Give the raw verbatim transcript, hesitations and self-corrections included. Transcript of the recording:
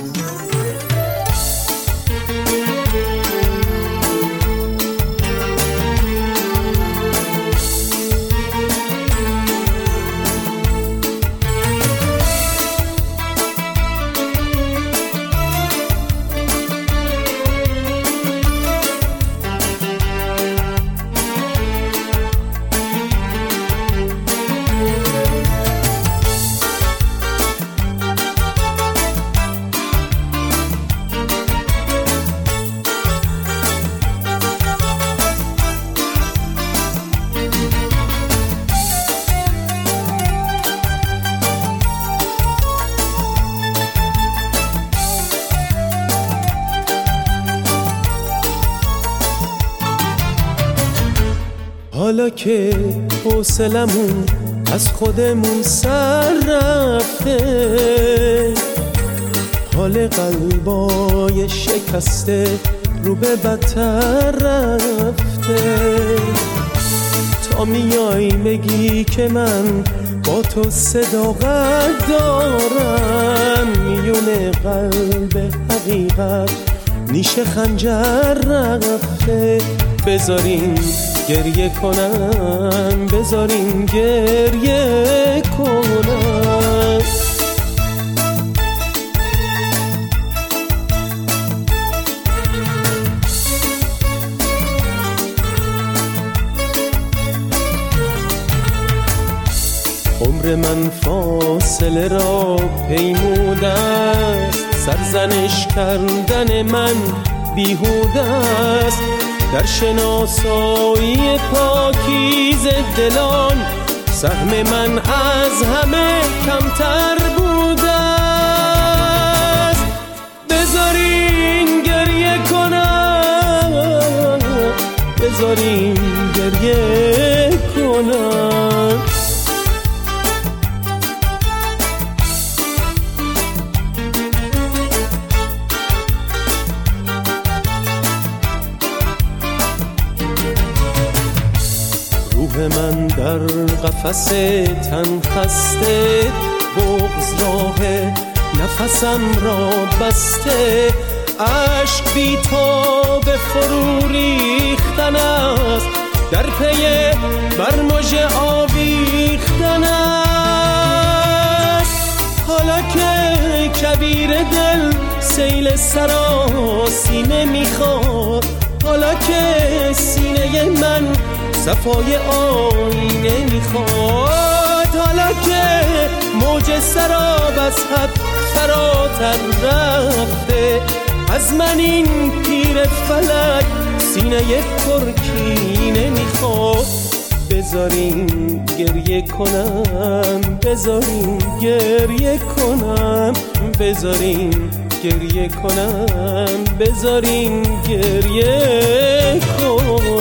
حالا که حوصلمون از خودمون سر رفته، حال قلبای شکسته رو به بدتر رفته. تا میای بگی که من با تو صداقت دارم، میونه قلب حقیقت نیشه خنجر رفته. بذارین گریه کنم، بذارین گریه کنم. عمر من فاصله را پیموده است، سرزنش کردن من بیهوده است. در شناسایی پاکیز دلان سهم من از همه کمتر بوده است. بذارین گریه کنم، بذارین گریه کنم. روح من در قفس تن خسته، بغض راه نفسم را بسته. عشق بی تاب فرو ریختن است، در پی برمژ آویختن است. حالا که کبیر دل سیل سراسیمه میخواد، حالا که سینه من صفای آینه میخواد، حالا که موج سراب از حد فراتر رفته. از من این پیر فلک سینه پرکینه میخواد. بذارین گریه کنم، بذارین گریه کنم، بذارین گریه کنم، بذارین گریه کنم.